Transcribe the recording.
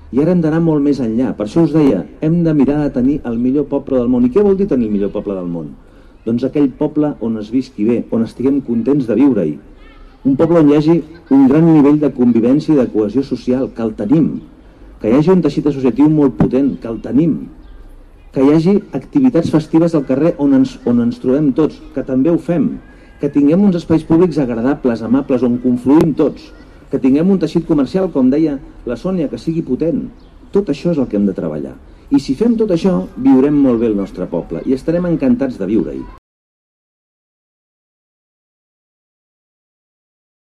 I ara hem d'anar molt més enllà. Per això us deia, hem de mirar de tenir el millor poble del món. I què vol dir tenir el millor poble del món? Doncs aquell poble on es visqui bé, on estiguem contents de viure-hi. Un poble on hi hagi un gran nivell de convivència i de cohesió social, que el tenim. Que hi hagi un teixit associatiu molt potent, que el tenim. Que hi hagi activitats festives al carrer on ens trobem tots, que també ho fem. Que tinguem uns espais públics agradables, amables, on confluïm tots. Que tinguem un teixit comercial, com deia la Sònia, que sigui potent. Tot això és el que hem de treballar. I si fem tot això, viurem molt bé el nostre poble i estarem encantats de viure-hi.